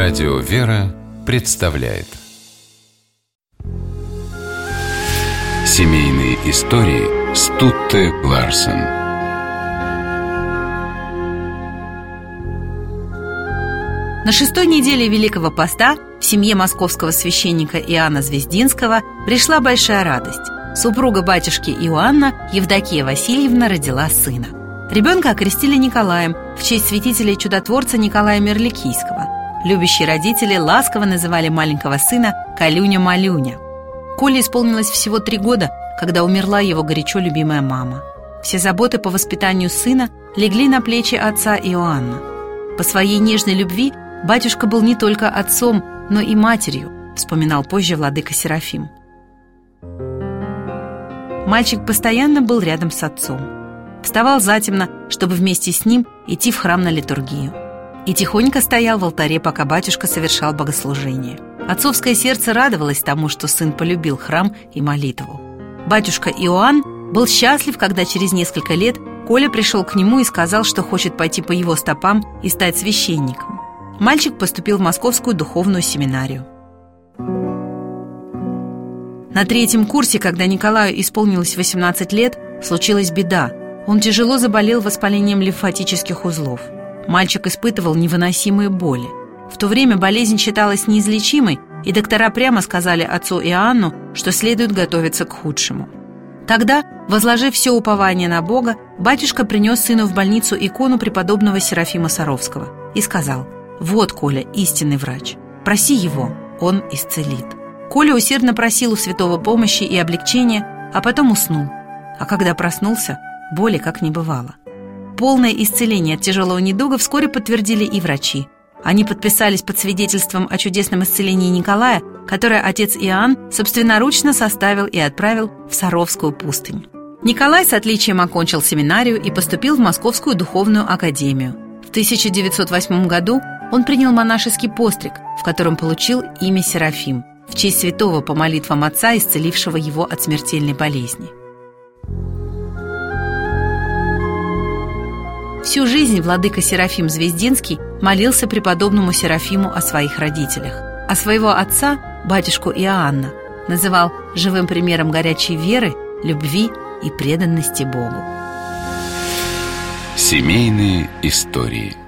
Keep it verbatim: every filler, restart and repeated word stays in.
Радио «Вера» представляет Семейные истории Стутте Ларсен. На шестой неделе Великого Поста в семье московского священника Иоанна Звездинского пришла большая радость. Супруга батюшки Иоанна, Евдокия Васильевна, родила сына. Ребенка окрестили Николаем в честь святителя и чудотворца Николая Мерликийского. Любящие родители ласково называли маленького сына Колюня-Малюня. Коле исполнилось всего три года, когда умерла его горячо любимая мама. Все заботы по воспитанию сына легли на плечи отца Иоанна. По своей нежной любви батюшка был не только отцом, но и матерью, вспоминал позже владыка Серафим. Мальчик постоянно был рядом с отцом. Вставал затемно, чтобы вместе с ним идти в храм на литургию. И тихонько стоял в алтаре, пока батюшка совершал богослужение. Отцовское сердце радовалось тому, что сын полюбил храм и молитву. Батюшка Иоанн был счастлив, когда через несколько лет Коля пришел к нему и сказал, что хочет пойти по его стопам и стать священником. Мальчик поступил в Московскую духовную семинарию. На третьем курсе, когда Николаю исполнилось восемнадцать лет, случилась беда. Он тяжело заболел воспалением лимфатических узлов. Мальчик испытывал невыносимые боли. В то время болезнь считалась неизлечимой, и доктора прямо сказали отцу Иоанну, что следует готовиться к худшему. Тогда, возложив все упование на Бога, батюшка принес сыну в больницу икону преподобного Серафима Саровского и сказал: «Вот, Коля, истинный врач. Проси его, он исцелит». Коля усердно просил у святого помощи и облегчения, а потом уснул. А когда проснулся, боли как не бывало. Полное исцеление от тяжелого недуга вскоре подтвердили и врачи. Они подписались под свидетельством о чудесном исцелении Николая, которое отец Иоанн собственноручно составил и отправил в Саровскую пустынь. Николай с отличием окончил семинарию и поступил в Московскую духовную академию. В тысяча девятьсот восьмом году он принял монашеский постриг, в котором получил имя Серафим, в честь святого по молитвам отца, исцелившего его от смертельной болезни. Всю жизнь владыка Серафим Звездинский молился преподобному Серафиму о своих родителях, а своего отца, батюшку Иоанна, называл живым примером горячей веры, любви и преданности Богу. Семейные истории.